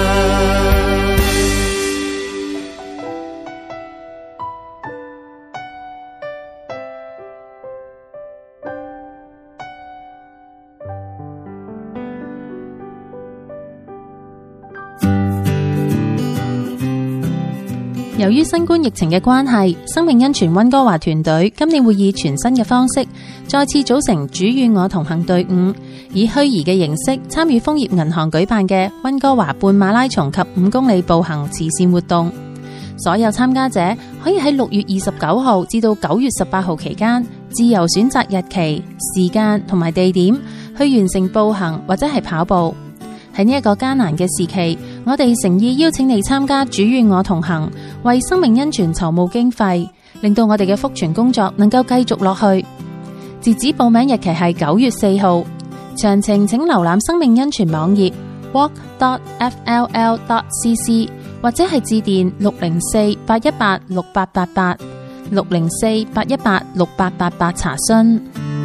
由於新冠疫情嘅關係，生命恩泉溫哥華團隊今年會以全新嘅方式再次組成主與我同行隊伍，以虛擬嘅形式參與豐業銀行舉辦嘅溫哥華半馬拉松及五公里步行慈善活動。所有參加者可以喺六月二十九號至到九月十八號期間自由選擇日期、時間同埋地點去完成步行或者係跑步。喺呢一個艱難嘅時期，我哋誠意邀請你參加主與我同行，為生命恩泉籌募經費，令到我哋嘅福傳工作能夠繼續落去。截止報名日期係九月四號，詳情請瀏覽生命恩泉網頁 walk dot f l l dot c c 或者係致電六零四八一八六八八八六零四八一八六八八八查詢。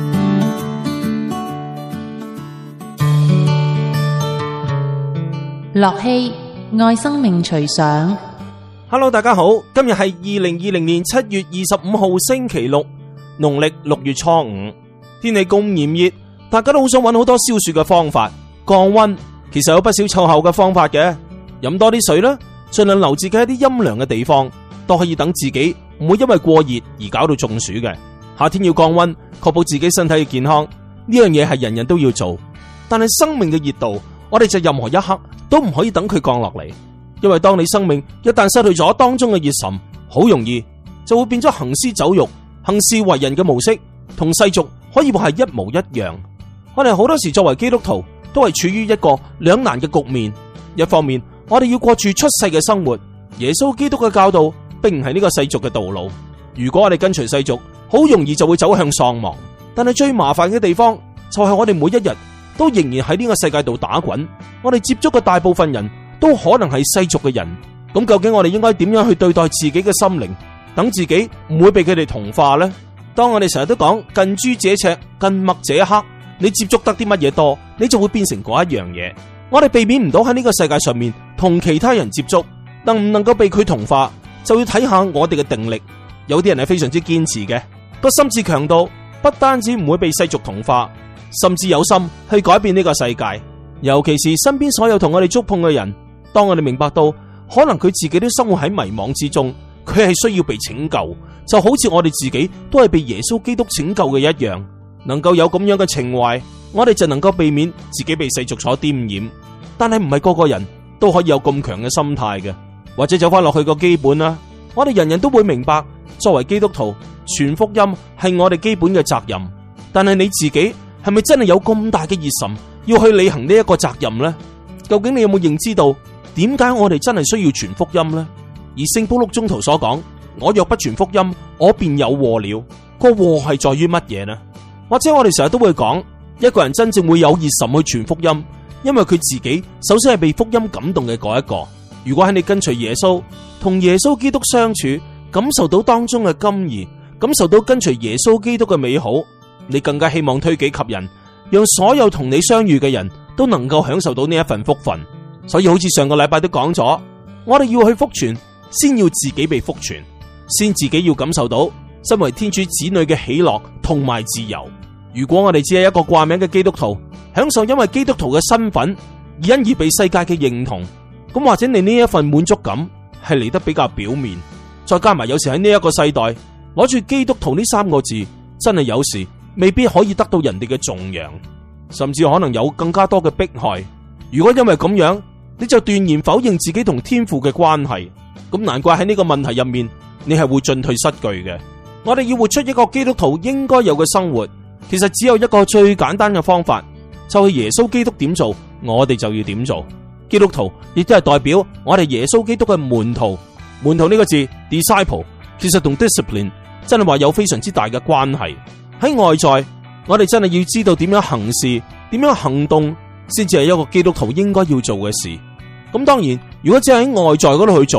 樂器愛生命隨想。 Hello， 大家好，今日係二零二零年七月二十五號星期六，農曆六月初五。天氣咁炎熱，大家都好想揾好多消暑嘅方法降溫。其實有不少湊合嘅方法嘅，飲多啲水啦，盡量留自己喺啲陰涼嘅地方，都可以等自己唔會因為過熱而搞到中暑嘅。夏天要降溫，確保自己身體嘅健康，呢樣嘢係人人都要做。但係生命嘅熱度，我哋就任何一刻都唔可以等佢降落嚟，因為當你生命一旦失去咗當中嘅熱忱，好容易就會變咗行屍走肉、行事為人嘅模式，同世俗可以話係一模一樣。我哋好多時作為基督徒，都係處於一個兩難嘅局面。一方面，我哋要過住出世嘅生活，耶穌基督嘅教導並唔係呢個世俗嘅道路。如果我哋跟隨世俗，好容易就會走向喪亡。但係最麻煩嘅地方就係我哋每一日都仍然喺呢個世界度打滾，我哋接觸嘅大部分人都可能係世俗嘅人。咁究竟我哋應該點樣去對待自己嘅心靈，等自己唔會被佢哋同化呢？當我哋成日都講近朱者赤，近墨者黑，你接觸得啲乜嘢多，你就會變成嗰一樣嘢。我哋避免唔到喺呢個世界上面同其他人接觸，能唔能夠被佢同化，就要睇下我哋嘅定力。有啲人係非常之堅持嘅，個心智強到不單止唔會被世俗同化，甚至有心去改變呢個世界。尤其是身邊所有同我哋觸碰嘅人，當我哋明白到可能佢自己都生活喺迷惘之中，佢係需要被拯救，就好似我哋自己都係被耶穌基督拯救嘅一樣。能夠有咁樣嘅情懷，我哋就能夠避免自己被世俗所沾染。但係唔係個個人都可以有咁強嘅心態嘅，或者走翻落去個基本啦。我哋人人都會明白，作為基督徒，傳福音係我哋基本嘅責任。但係你自己係咪真係有咁大嘅熱忱要去履行呢一個責任呢？究竟你有冇認知到點解我哋真係需要傳福音呢？而聖保祿宗徒所講，我若不傳福音，我便有禍了。個禍係在於乜嘢呢？或者我哋成日都會講，一個人真正會有熱忱去傳福音，因為佢自己首先係被福音感動嘅嗰一個。如果喺你跟隨耶穌，同耶穌基督相處，感受到當中嘅甘怡，感受到跟隨耶穌基督嘅美好，你更加希望推己及人，讓所有同你相遇嘅人都能夠享受到呢一份福分。所以好似上個禮拜都講咗，我哋要去福傳，先要自己被福傳，先自己要感受到身為天主子女嘅喜樂同埋自由。如果我哋只係一個掛名嘅基督徒，享受因為基督徒嘅身份而因而被世界嘅認同，咁或者你呢一份滿足感係嚟得比較表面，再加埋有時喺呢一個世代攞住基督徒呢三個字，真係有時未必可以得到人哋嘅頌揚，甚至可能有更加多嘅迫害。如果因為咁樣，你就斷然否認自己同天父嘅關係，咁難怪喺呢個問題入面，你係會進退失據嘅。我哋要活出一個基督徒應該有嘅生活，其實只有一個最簡單嘅方法，就係耶穌基督點做，我哋就要點做。基督徒亦都係代表我哋耶穌基督嘅門徒。門徒呢個字 disciple 其實同 discipline 真係話有非常之大嘅關係。喺外在，我哋真係要知道點樣行事，點樣行動，先至係一個基督徒應該要做嘅事。咁當然，如果只係喺外在嗰度去做，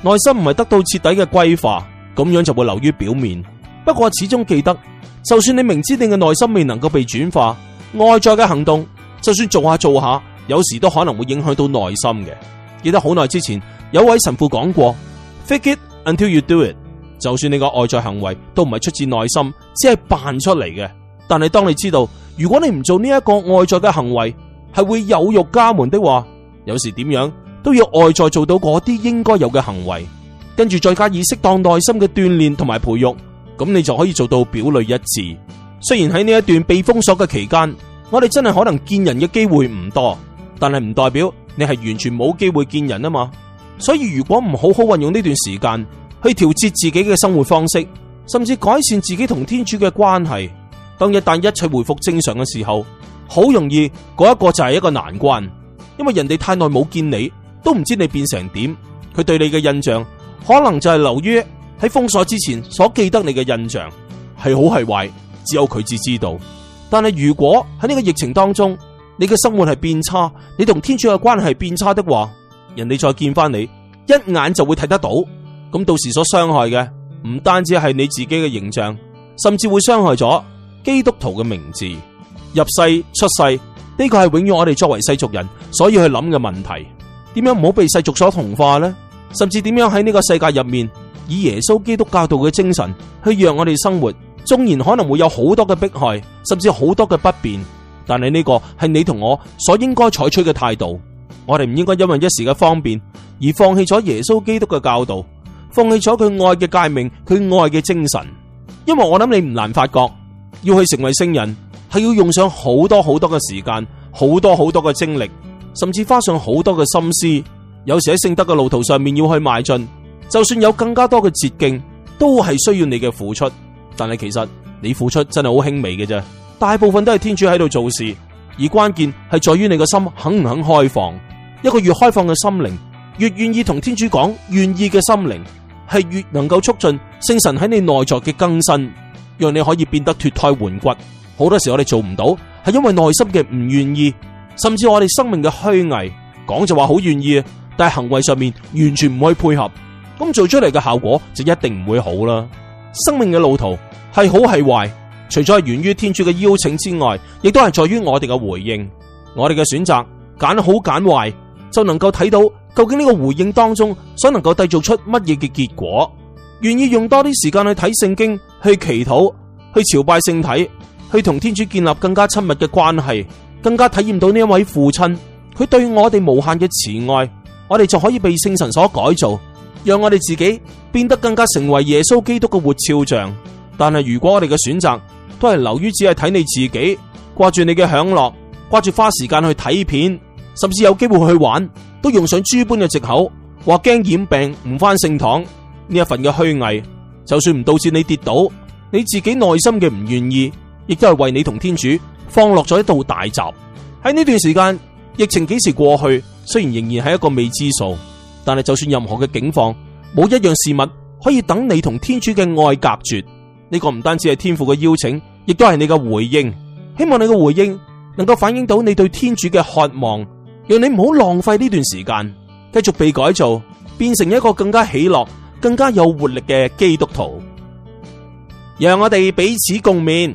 內心唔係得到徹底嘅歸化，咁樣就會流於表面。不過始終記得，就算你明知你嘅內心未能夠被轉化，外在嘅行動就算做下做下，有時都可能會影響到內心嘅。記得好耐之前有位神父講過 ，Fake it until you do it。就算你個外在行為都唔係出自內心，只係扮出嚟嘅。但係當你知道，如果你唔做呢一個外在嘅行為，係會有辱家門的話，有時點樣都要外在做到嗰啲應該有嘅行為，跟住再加以適當內心嘅鍛煉同埋培育，咁你就可以做到表裏一致。雖然喺呢一段被封鎖嘅期間，我哋真係可能見人嘅機會唔多，但係唔代表你係完全冇機會見人啊嘛。所以如果唔好好運用呢段時間去調節自己嘅生活方式，甚至改善自己同天主嘅關係，當一旦一切回復正常嘅時候，好容易嗰一個就係一個難關，因為人哋太耐冇見你，都唔知你變成點，佢對你嘅印象可能就係流於喺封鎖之前所記得你嘅印象，係好係壞，只有佢至知道。但係如果喺呢個疫情當中，你嘅生活係變差，你同天主嘅關係變差的話，人哋再見翻你，一眼就會睇得到。咁到時所傷害嘅唔單止係你自己嘅形象，甚至會傷害咗基督徒嘅名字。入世出世呢個係永遠我哋作為世俗人所以去諗嘅問題。點樣唔好被世俗所同化呢？甚至點樣喺呢個世界入面以耶穌基督教導嘅精神去讓我哋生活？縱然可能會有好多嘅迫害，甚至好多嘅不便，但係呢個係你同我所應該採取嘅態度。我哋唔應該因為一時嘅方便而放棄咗耶穌基督嘅教導，放棄咗佢愛嘅誡命，佢愛嘅精神。因為我諗你唔難發覺，要去成為聖人係要用上好多好多嘅時間，好多好多嘅精力，甚至花上好多嘅心思。有時喺聖德嘅路途上面要去邁進，就算有更加多嘅捷徑，都係需要你嘅付出。但係其實你付出真係好輕微嘅啫，大部分都係天主喺度做事，而關鍵係在於你個心肯唔肯開放。一個越開放嘅心靈，越願意同天主講願意嘅心靈，係越能夠促進聖神喺你內在嘅更新，讓你可以變得脫胎換骨。好多時我哋做唔到，係因為內心嘅唔願意，甚至我哋生命嘅虛偽。講就話好願意，但係行為上面完全唔可以配合，咁做出嚟嘅效果就一定唔會好啦。生命嘅路途係好係壞，除咗係源於天主嘅邀請之外，亦都係在於我哋嘅回應。我哋嘅選擇揀好揀壞，就能夠睇到究竟呢個回應當中所能夠締造出乜嘢嘅結果。願意用多啲時間去睇聖經，去祈禱，去朝拜聖體，去同天主建立更加親密嘅關係，更加體驗到呢一位父親佢對我哋無限嘅慈愛，我哋就可以被聖神所改造，讓我哋自己變得更加成為耶穌基督嘅活肖像。但係如果我哋嘅選擇都係流於只係睇你自己，掛住你嘅享樂，掛住花時間去睇片，甚至有機會去玩，都用上諸般嘅藉口，話驚染病唔返聖堂，呢一份嘅虛偽，就算唔導致你跌倒，你自己內心嘅唔願意，亦都係為你同天主放落咗一道大閘。喺呢段時間，疫情幾時過去，雖然仍然係一個未知數，但係就算任何嘅境況，冇一樣事物可以等你同天主嘅愛隔絕。呢個唔單止係天父嘅邀請，亦都係你嘅回應。希望你嘅回應能夠反映到你對天主嘅渴望，讓你唔好浪費呢段時間，繼續被改造，變成一個更加喜樂、更加有活力嘅基督徒。讓我哋彼此共勉。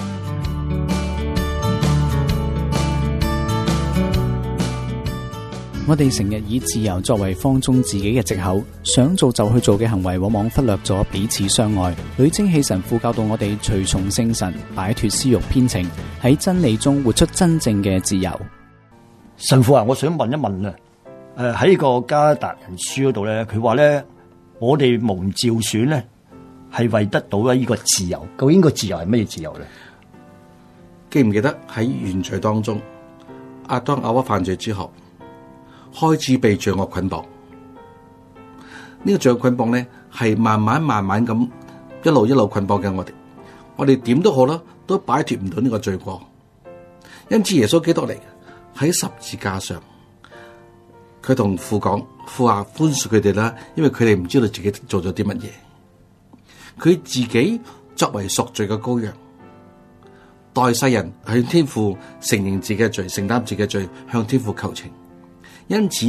我哋成日以自由作為放縱自己嘅藉口，想做就去做嘅行為，往往忽略咗彼此相愛。女貞氣神父教導我哋隨從聖神，擺脫私欲偏情，喺真理中活出真正嘅自由。 神父啊，我想問一問啊，誒喺個加達人書嗰度咧，佢話咧，我哋蒙召選咧係為得到咧呢個自由，究竟個自由係咩自由咧？ 記唔記得喺原罪當中，亞當亞娃犯罪之後，開始被罪惡捆綁，呢、這個罪惡捆綁咧係慢慢慢慢咁一路一路捆綁緊我哋，我哋點都好啦，都擺脫唔到呢個罪過。因此耶穌基督嚟喺十字架上，佢同父講：父啊，寬恕佢哋啦，因為佢哋唔知道自己做咗啲乜嘢。佢自己作為贖罪嘅羔羊，代世人向天父承認自己嘅罪，承擔自己嘅罪，向天父求情。因此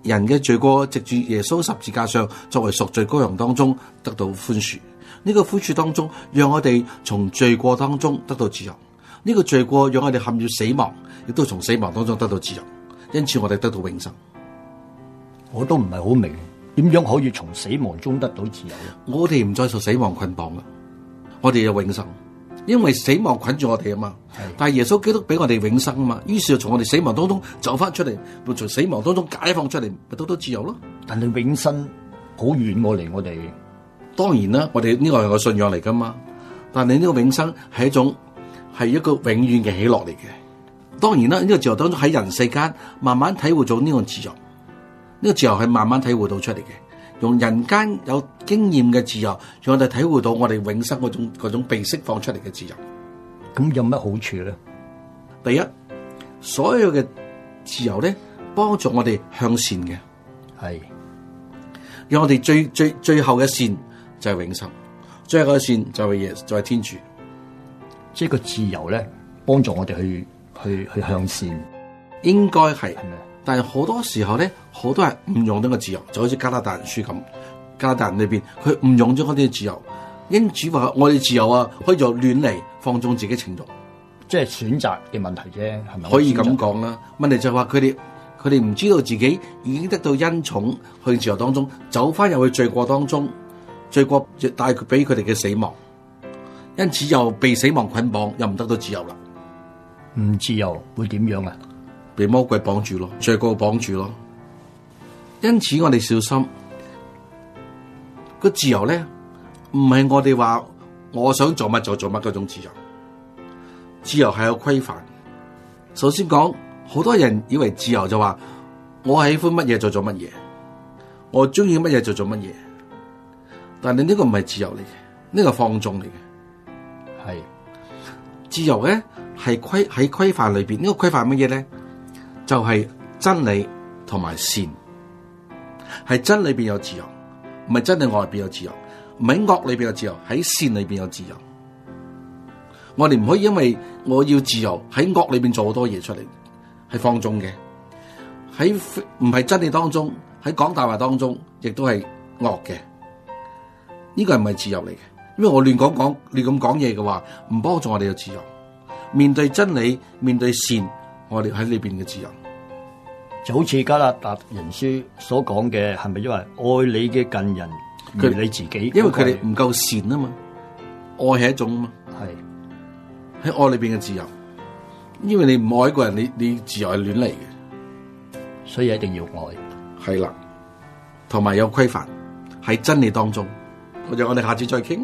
人嘅罪過藉住耶穌十字架上作為贖罪羔羊當中得到寬恕。呢、這個寬恕當中，讓我哋從罪過當中得到自由。呢、這個罪過讓我哋陷入死亡，亦都從死亡當中得到自由。因此我哋得到永生。 我都唔係好明，點樣可以從死亡中得到自由？ 我哋唔再受死亡捆綁啦，我哋有永生。因為死亡捆住我哋啊嘛，但係耶穌基督俾我哋永生啊嘛，於是就從我哋死亡當中走翻出嚟，從死亡當中解放出嚟，咪得到自由咯。 但係永生好遠過嚟我哋。 當然啦，我哋呢個係個信仰嚟噶嘛，但係呢個永生係一種係一個永遠嘅喜樂嚟嘅。當然啦，呢個自由當中喺人世間慢慢體會到呢個自由，呢個自由係慢慢體會到出嚟嘅。用人間有經驗嘅自由，讓我哋體會到我哋永生嗰種嗰種被釋放出嚟嘅自由。 咁有乜好處咧？ 第一，所有嘅自由咧，幫助我哋向善嘅， 係讓我哋最最最後嘅善就係永生，最後嘅善就係耶就係天主。 即係個自由咧，幫助我哋去去去向善， 應該係。但係好多時候咧，好多人誤用呢個自由，就好似加拉達人書咁。加拉達人裏邊，佢誤用咗嗰啲自由。因主話：我哋自由啊，可以就亂嚟放縱自己情慾， 即係選擇嘅問題啫，係咪？ 可以咁講啦。問題就係話佢哋，佢哋唔知道自己已經得到恩寵，去自由當中走翻入去罪過當中，罪過帶佢俾佢哋嘅死亡，因此又被死亡捆綁，又唔得到自由啦。 唔自由會點樣啊？ 被魔鬼綁住咯，罪過綁住咯。因此我哋小心個自由咧，唔係我哋話我想做乜就做乜嗰種自由。自由係有規範。首先講，好多人以為自由就話我喜歡乜嘢就做乜嘢，我中意乜嘢就做乜嘢。但係呢個唔係自由嚟嘅，呢個放縱嚟嘅。係自由咧，係規喺規範裏邊。呢個規範乜嘢咧？就係真理同埋善，係真理邊有自由，唔係真理外邊有自由，唔係惡裏邊有自由，喺善裏邊有自由。我哋唔可以因為我要自由喺惡裏邊做好多嘢出嚟，係放縱嘅。喺唔係真理當中，喺講大話當中，亦都係惡嘅。呢個係唔係自由嚟嘅？因為我亂講講，亂咁講嘢嘅話，唔幫助我哋嘅自由。面對真理，面對善。我哋喺呢邊嘅自由， 就好似加拉達人書所講嘅，係咪因為愛你嘅近人如你自己？ 因為佢哋唔夠善啊嘛，愛係一種啊嘛，係喺愛裏邊嘅自由。因為你唔愛一個人，你你自由係亂嚟嘅， 所以一定要愛。 係啦，同埋有規範喺真理當中。我哋我哋下次再傾。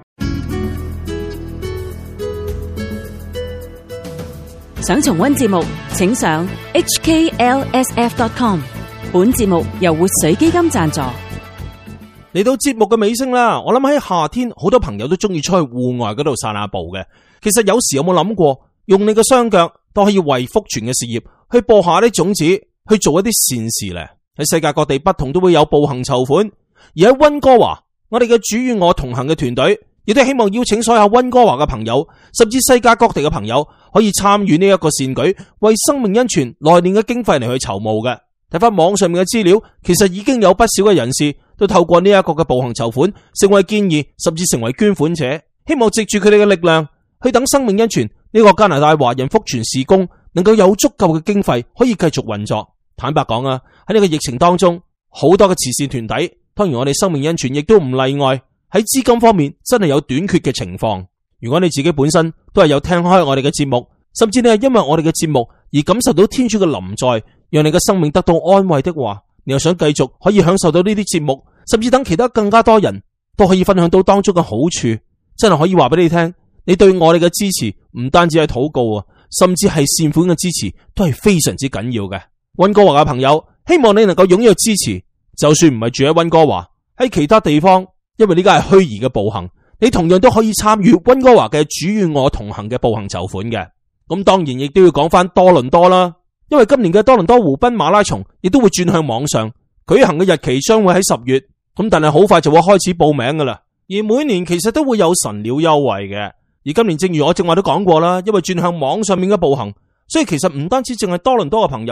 想重溫節目，請上 H K L S F dot com。本節目由活水基金贊助。 嚟到節目嘅尾聲啦，我諗喺夏天，好多朋友都中意出去戶外嗰度散下步嘅。其實有時有冇諗過，用你嘅雙腳都可以為福傳嘅事業去播下啲種子，去做一啲善事咧？喺世界各地不同都會有步行籌款，而喺溫哥華，我哋嘅主與我同行嘅團隊，亦都希望邀請所有溫哥華嘅朋友，甚至世界各地嘅朋友，可以參與呢一個善舉，為生命恩泉來年嘅經費嚟去籌募嘅。睇翻網上面嘅資料，其實已經有不少嘅人士都透過呢一個嘅步行籌款，成為建議，甚至成為捐款者，希望藉住佢哋嘅力量，去等生命恩泉呢個加拿大華人福傳事工能夠有足夠嘅經費可以繼續運作。坦白講啊，喺呢個疫情當中，好多嘅慈善團體，當然我哋生命恩泉亦都唔例外，喺資金方面真係有短缺嘅情況。如果你自己本身都係有聽開我哋嘅節目，甚至你係因為我哋嘅節目而感受到天主嘅臨在，讓你嘅生命得到安慰的話，你又想繼續可以享受到呢啲節目，甚至等其他更加多人都可以分享到當中嘅好處，真係可以話俾你聽，你對我哋嘅支持唔單止係禱告啊，甚至係善款嘅支持都係非常之緊要嘅。溫哥華嘅朋友，希望你能夠踴躍支持，就算唔係住喺溫哥華，喺其他地方，因為呢個係虛擬嘅步行，你同樣都可以參與溫哥華嘅主與我同行嘅步行籌款嘅。咁當然亦都要講翻多倫多啦，因為今年嘅多倫多湖濱馬拉松亦都會轉向網上舉行嘅日期，將會喺十月，咁但係好快就會開始報名噶啦。而每年其實都會有神鳥優惠嘅，而今年正如我正話都講過啦，因為轉向網上面嘅步行，所以其實唔單止淨係多倫多嘅朋友，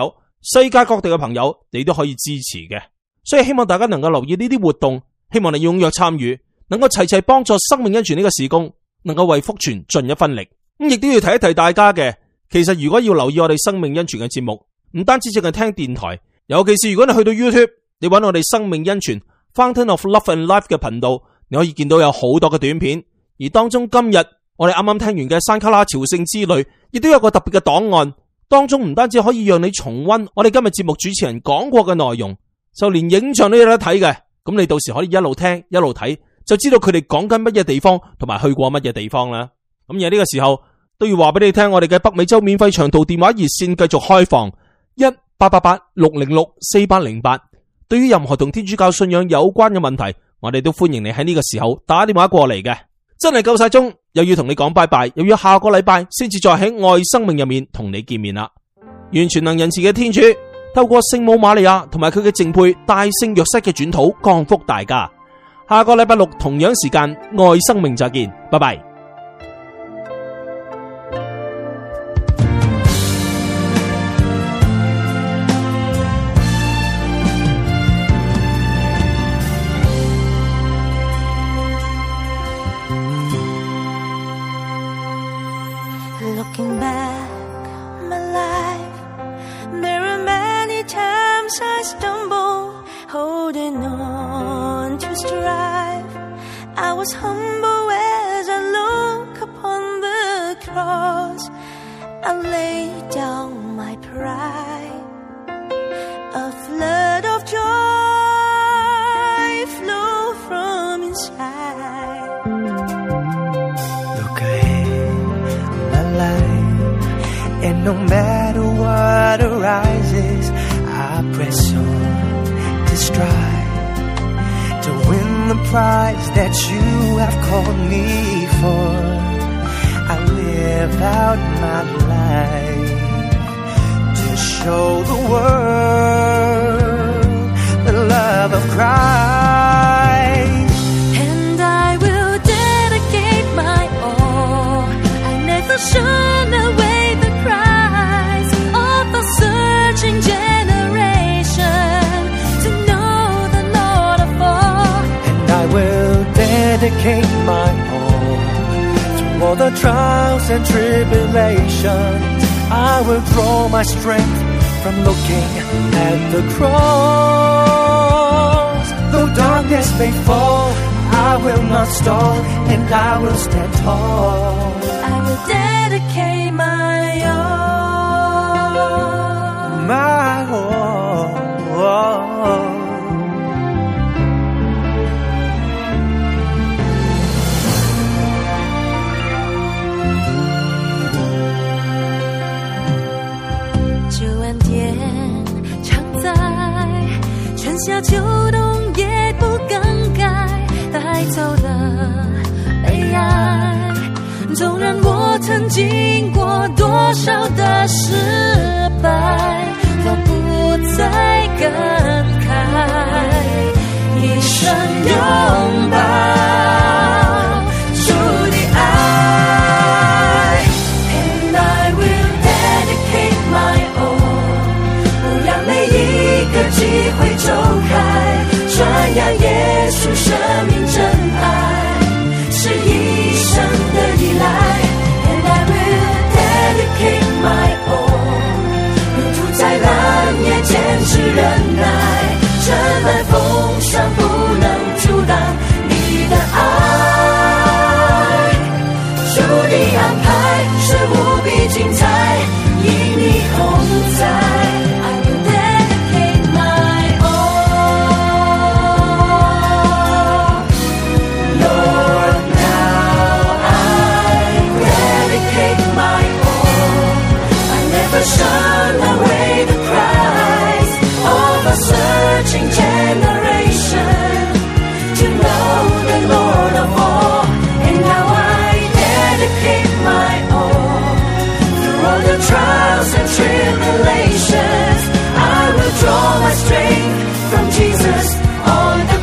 世界各地嘅朋友你都可以支持嘅。所以希望大家能夠留意呢啲活動，希望你踴躍參與，能夠齊齊幫助生命恩泉呢個事工，能夠為福傳盡一分力。咁亦都要提一提大家嘅，其實如果要留意我哋生命恩泉嘅節目，唔單止淨係聽電台，尤其是如果你去到 YouTube， 你揾我哋生命恩泉 Fountain of Love and Life 嘅頻道，你可以見到有好多嘅短片，而當中今日我哋啱啱聽完嘅山卡拉朝聖之旅，亦都有個特別嘅檔案，當中唔單止可以讓你重溫我哋今日節目主持人講過嘅內容，就連影像都有得睇嘅。咁你到時可以一路聽一路睇，就知道佢哋講緊乜嘢地方同埋去過乜嘢地方啦。咁而呢個時候都要話俾你聽，我哋嘅北美洲免費長途電話熱線繼續開放一八八八六零六四八零八。對於任何同天主教信仰有關嘅問題，我哋都歡迎你喺呢個時候打電話過嚟嘅。真係夠晒鐘，又要同你講拜拜，又要下個禮拜先至再喺愛生命入面同你見面啦。願全能仁慈嘅天主透過聖母瑪利亞同埋佢嘅淨配大聖若瑟嘅轉禱降福大家。下個禮拜六同樣時間愛生命再見，拜拜。 Looking back my life, there are many times I stumble, holding on to strive. I was humble as I look upon the cross. I laid down my pride. A flood of joy flowed from inside. Look ahead, my life, and no matter what arises, I press on to strive to win the prize that you have called me for. I live out my life to show the world the love of Christ. And I will dedicate my all. I never shun away the cries of a searching generation to know the Lord of all. And I will dedicate my all to all the trials and tribulations. I will draw my strength from looking at the cross. Though darkness may fall, I will not stall, and I will stand tall. I will dedicate my all, my all.九万天常在，春夏秋冬也不更改，带走了悲哀。纵然我曾经过多少的失败，都不再感慨，一生拥抱主的爱。And I will dedicate my all， 不让每一个机会走开，传扬耶稣生命真爱，是一生的依赖。And I will dedicate my all， 路途再难也坚持忍耐，尘埃风霜不能阻挡你的爱。主的安排是无比精彩，因你同在。I will dedicate my all, Lord, now I dedicate my all. I never shun away the cries of a searching generation to know the Lord of all. And now I dedicate my all. Through all the trials and tribulations, I will draw my strength from Jesus on the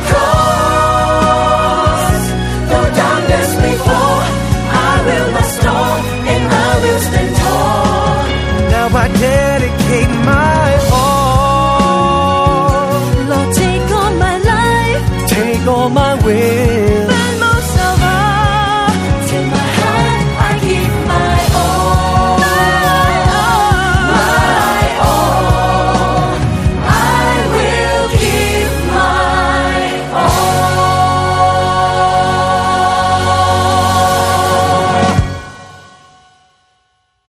cross. Though darkness may fall, I will not stall, and I will stand tall. Now I dedicate my all. 個晚永